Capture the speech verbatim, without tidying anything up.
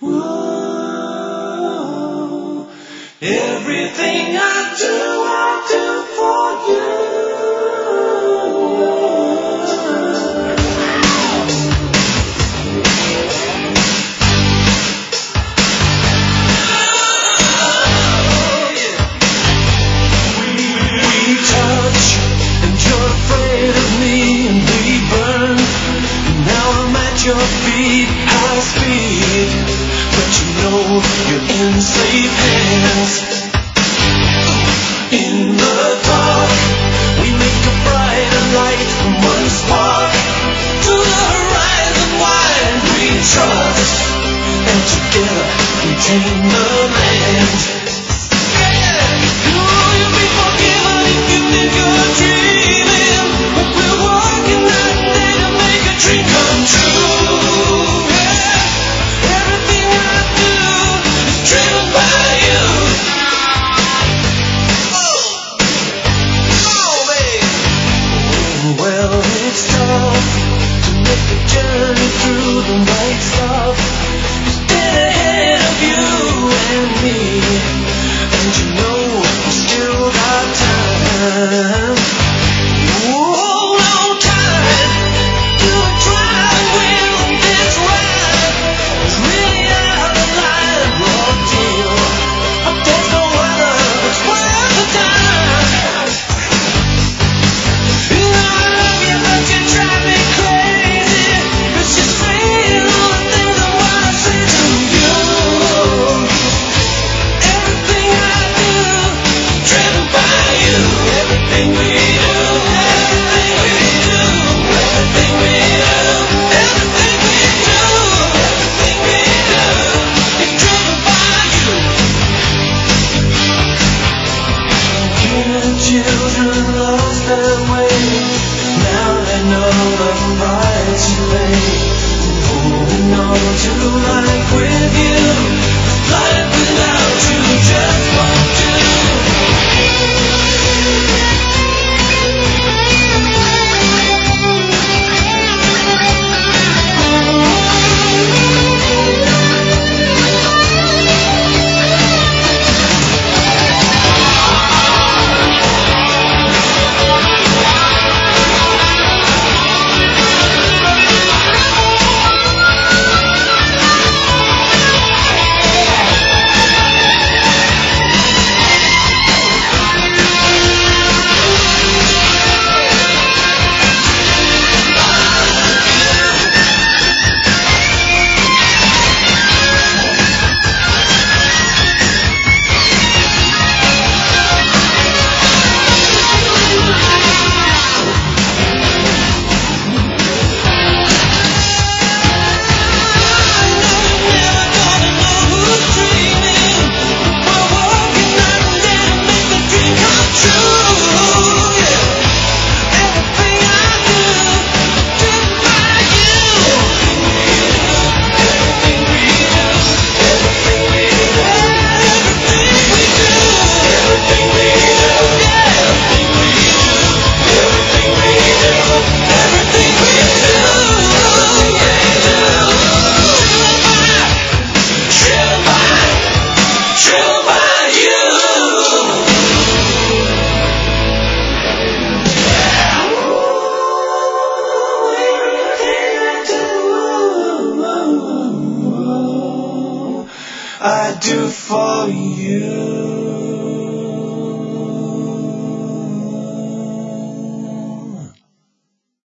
Whoa. Everything I do, I do for you. We touch, and you're afraid of me, and we burn. Now I'm at your feet, high speed, but you know you're in safe hands. In the dark, we make a brighter light from one spark to the horizon wide. We trust, and together we tame the land. Yeah, you know you'll be forgiven if you think you're dreaming, but we're working night and day to make a dream come true. Yeah, everything I do is driven by you. Well, it's tough to make the journey through the night stuff. Just get ahead of you and me, and you know we still got time. Hold on tight, do it right, we're on this ride. It's really out of line, raw deal, but there's no other that's worth the time. You know I love you, but you drive me crazy, 'cause you're saying all the things I wanna say to you. Everything I do, driven by you. Everything we do, everything we do, everything we do, everything we do, everything we do is driven by you. Human children lost their way. Now they know the price you pay. Holding on to life with you, 'cause life without you just won't do. I do for you.